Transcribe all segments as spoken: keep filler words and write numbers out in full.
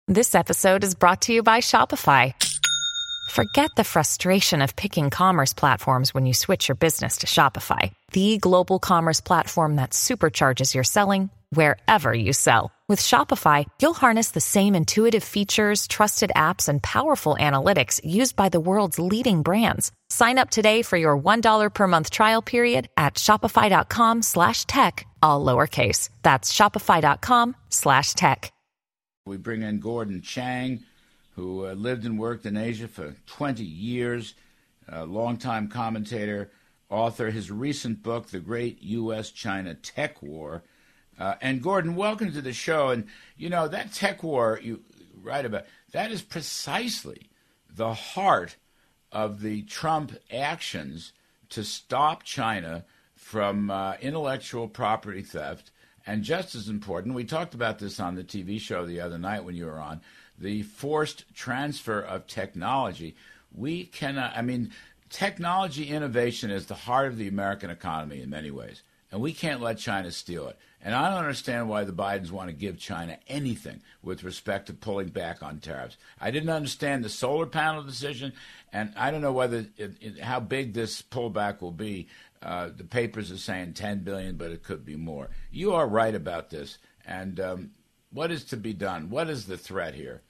This episode is brought to you by Shopify. Forget the frustration of picking commerce platforms when you switch your business to Shopify, the global commerce platform that supercharges your selling wherever you sell. With Shopify, you'll harness the same intuitive features, trusted apps, and powerful analytics used by the world's leading brands. Sign up today for your one dollar per month trial period at shopify.com slash tech, all lowercase. That's shopify.com slash tech. We bring in Gordon Chang, who uh, lived and worked in Asia for twenty years, a longtime commentator, author. His recent book, The Great U S China Tech War. Uh, and Gordon, welcome to the show. And, you know, that tech war you write about, that is precisely the heart of the Trump actions to stop China from uh, intellectual property theft. And just as important, we talked about this on the T V show the other night when you were on, the forced transfer of technology. We cannot, I mean, technology innovation is the heart of the American economy in many ways, and we can't let China steal it. And I don't understand why the Bidens want to give China anything with respect to pulling back on tariffs. I didn't understand the solar panel decision, and I don't know whether it, it, how big this pullback will be. Uh, the papers are saying ten billion dollars, but it could be more. You are right about this. And um, what is to be done? What is the threat here?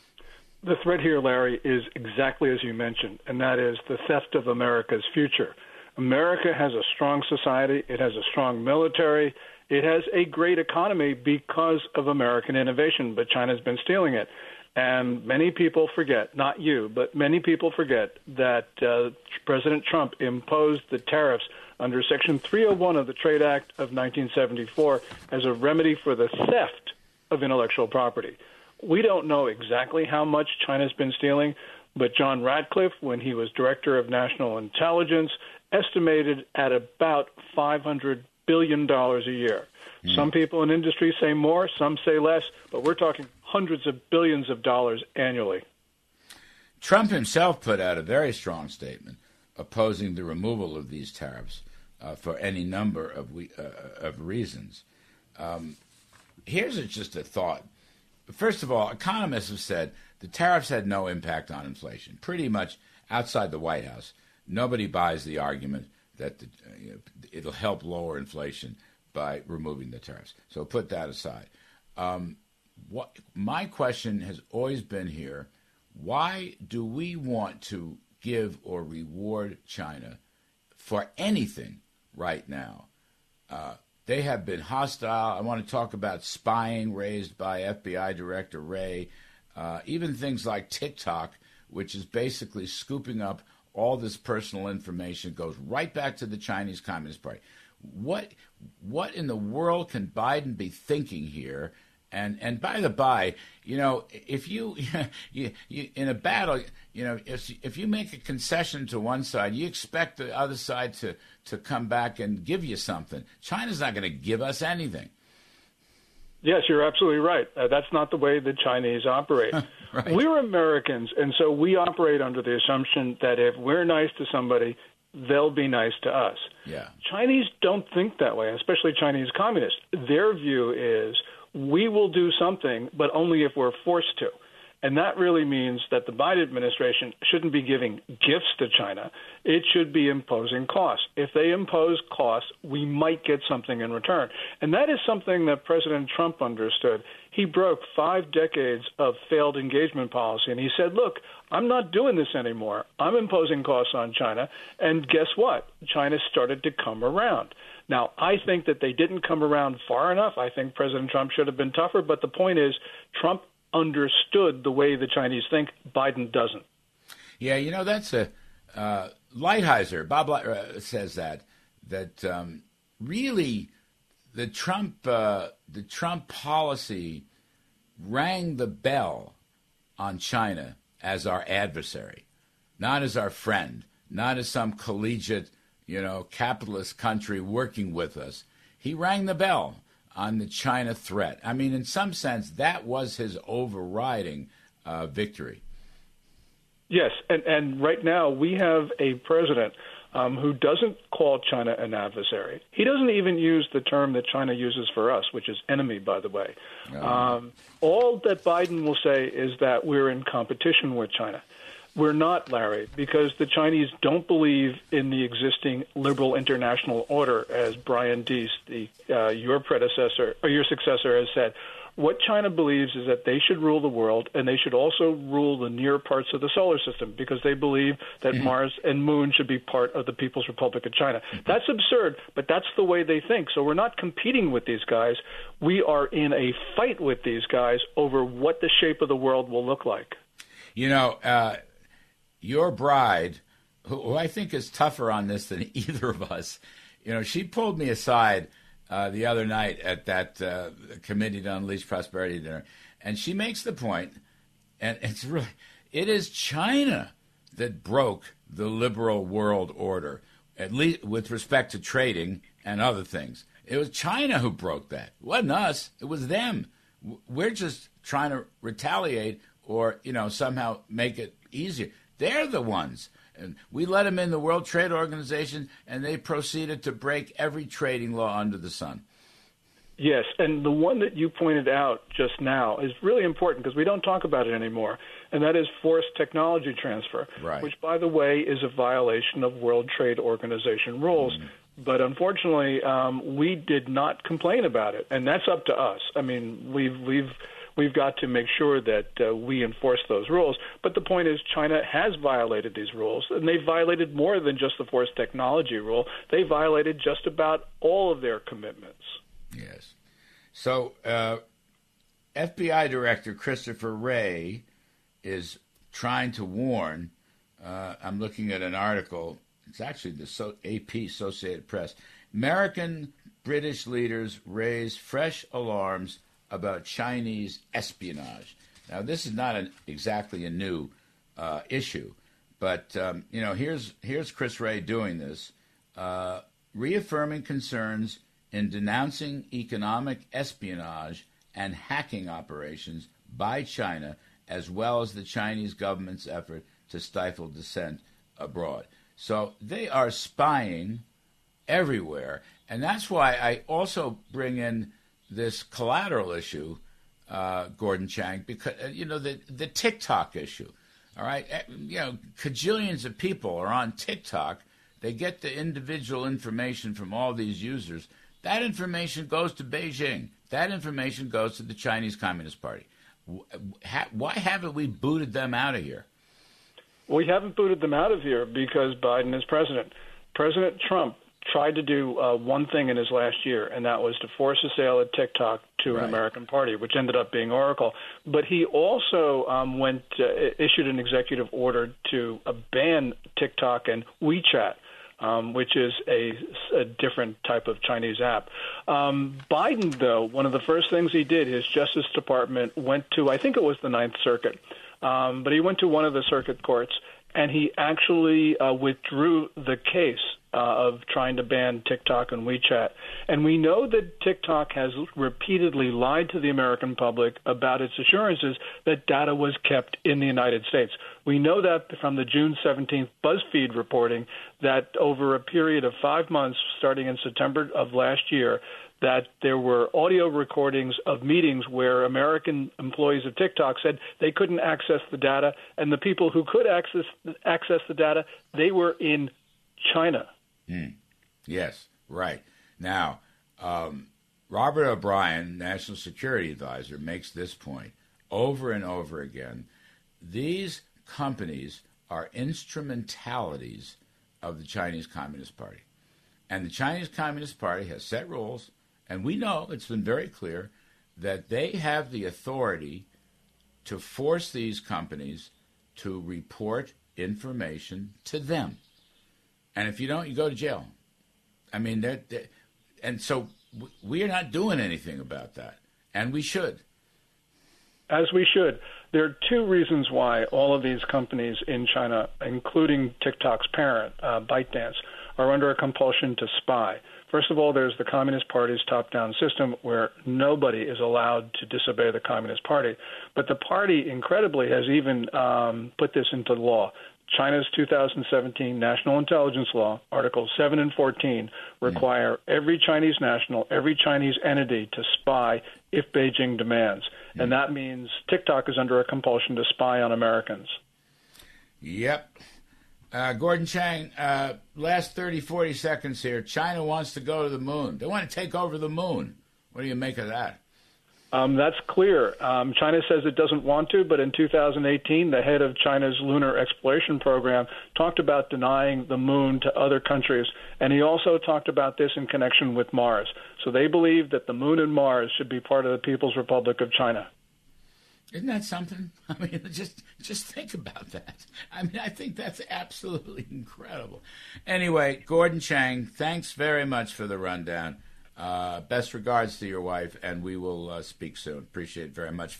The threat here, Larry, is exactly as you mentioned, and that is the theft of America's future. America has a strong society. It has a strong military. It has a great economy because of American innovation, but China's been stealing it. And many people forget, not you, but many people forget that uh, President Trump imposed the tariffs under Section three oh one of the Trade Act of nineteen seventy-four as a remedy for the theft of intellectual property. We don't know exactly how much China's been stealing, but John Ratcliffe, when he was Director of National Intelligence, estimated at about five hundred billion dollars a year. Mm. Some people in industry say more, some say less, but we're talking hundreds of billions of dollars annually. Trump himself put out a very strong statement opposing the removal of these tariffs uh, for any number of we, uh, of reasons. Um, here's a, just a thought. First of all, economists have said the tariffs had no impact on inflation. Pretty much outside the White House, nobody buys the argument that the, uh, you know, it'll help lower inflation by removing the tariffs. So put that aside. Um, what my question has always been here, why do we want to give or reward China for anything right now? Uh, they have been hostile. I want to talk about spying raised by F B I Director Wray, uh, even things like TikTok, which is basically scooping up all this personal information, goes right back to the Chinese Communist Party. What what in the world can Biden be thinking here? And and by the by, you know, if you, you, you in a battle, you know, if if you make a concession to one side, you expect the other side to, to come back and give you something. China's not going to give us anything. Yes, you're absolutely right. Uh, that's not the way the Chinese operate. Right. We're Americans, and so we operate under the assumption that if we're nice to somebody, they'll be nice to us. Yeah. Chinese don't think that way, especially Chinese communists. Their view is we will do something, but only if we're forced to. And that really means that the Biden administration shouldn't be giving gifts to China. It should be imposing costs. If they impose costs, we might get something in return. And that is something that President Trump understood. He broke five decades of failed engagement policy, and he said, look, I'm not doing this anymore. I'm imposing costs on China. And guess what? China started to come around. Now, I think that they didn't come around far enough. I think President Trump should have been tougher. But the point is, Trump understood the way the Chinese think. Biden doesn't. Yeah, you know, that's a uh, Lighthizer, Bob Light, uh, says that, that um, really the Trump uh, the Trump policy rang the bell on China as our adversary, not as our friend, not as some collegiate, you know, capitalist country working with us. He rang the bell on the China threat. I mean, in some sense, that was his overriding uh, victory. Yes, and, and right now we have a president um, who doesn't call China an adversary. He doesn't even use the term that China uses for us, which is enemy, by the way. Oh. Um, all that Biden will say is that we're in competition with China. We're not, Larry, because the Chinese don't believe in the existing liberal international order, as Brian Deese, the, uh, your predecessor or your successor, has said. What China believes is that they should rule the world, and they should also rule the near parts of the solar system, because they believe that mm-hmm. Mars and Moon should be part of the People's Republic of China. Mm-hmm. That's absurd, but that's the way they think. So we're not competing with these guys. We are in a fight with these guys over what the shape of the world will look like. You know, uh, your bride, who, who I think is tougher on this than either of us, you know, she pulled me aside Uh, the other night at that uh, Committee to Unleash Prosperity dinner, and she makes the point, and it's really, it is China that broke the liberal world order, at least with respect to trading and other things. It was China who broke that. It wasn't us. It was them. We're just trying to retaliate or, you know, somehow make it easier. They're the ones. And we let them in the World Trade Organization, and they proceeded to break every trading law under the sun. Yes, and the one that you pointed out just now is really important because we don't talk about it anymore, and that is forced technology transfer, right. which, by the way, is a violation of World Trade Organization rules. Mm. But unfortunately, um, we did not complain about it, and that's up to us. I mean, we've we've we've got to make sure that uh, we enforce those rules. But the point is, China has violated these rules, and they violated more than just the forced technology rule. They violated just about all of their commitments. Yes. So uh, F B I Director Christopher Wray is trying to warn. Uh, I'm looking at an article. It's actually the so- A P, Associated Press. American British leaders raise fresh alarms about Chinese espionage. Now, this is not an, exactly a new uh, issue, but um, you know, here's here's Chris Wray doing this, uh, reaffirming concerns in denouncing economic espionage and hacking operations by China, as well as the Chinese government's effort to stifle dissent abroad. So they are spying everywhere, and that's why I also bring in this collateral issue, uh, Gordon Chang, because, uh, you know, the, the TikTok issue, all right? You know, cajillions of people are on TikTok. They get the individual information from all these users. That information goes to Beijing. That information goes to the Chinese Communist Party. Why haven't we booted them out of here? We haven't booted them out of here because Biden is president. President Trump tried to do uh, one thing in his last year, and that was to force a sale at TikTok to right. an American party, which ended up being Oracle. But he also um, went uh, issued an executive order to uh, ban TikTok and WeChat, um, which is a, a different type of Chinese app. Um, Biden, though, one of the first things he did, his Justice Department went to, I think it was the Ninth Circuit, um, but he went to one of the circuit courts, and he actually uh, withdrew the case uh, of trying to ban TikTok and WeChat. And we know that TikTok has repeatedly lied to the American public about its assurances that data was kept in the United States. We know that from the June seventeenth BuzzFeed reporting that over a period of five months, starting in September of last year, that there were audio recordings of meetings where American employees of TikTok said they couldn't access the data, and the people who could access access the data, they were in China. Mm. Yes, right. Now, um, Robert O'Brien, National Security Advisor, makes this point over and over again. These companies are instrumentalities of the Chinese Communist Party. And the Chinese Communist Party has set rules, and we know, it's been very clear, that they have the authority to force these companies to report information to them. And if you don't, you go to jail. I mean, they're, they're, and so we are not doing anything about that, and we should. As we should. There are two reasons why all of these companies in China, including TikTok's parent, uh, ByteDance, are under a compulsion to spy. First of all, there's the Communist Party's top-down system where nobody is allowed to disobey the Communist Party. But the party, incredibly, has even um, put this into law. China's two thousand seventeen National Intelligence Law, Articles seven and fourteen, require mm. every Chinese national, every Chinese entity to spy if Beijing demands. Mm. And that means TikTok is under a compulsion to spy on Americans. Yep. Uh, Gordon Chang, uh, last thirty, forty seconds here. China wants to go to the moon. They want to take over the moon. What do you make of that? Um, that's clear. Um, China says it doesn't want to, but in two thousand eighteen, the head of China's lunar exploration program talked about denying the moon to other countries, and he also talked about this in connection with Mars. So they believe that the moon and Mars should be part of the People's Republic of China. Isn't that something? I mean, just just think about that. I mean, I think that's absolutely incredible. Anyway, Gordon Chang, thanks very much for the rundown. Uh, best regards to your wife, and we will uh, speak soon. Appreciate it very much.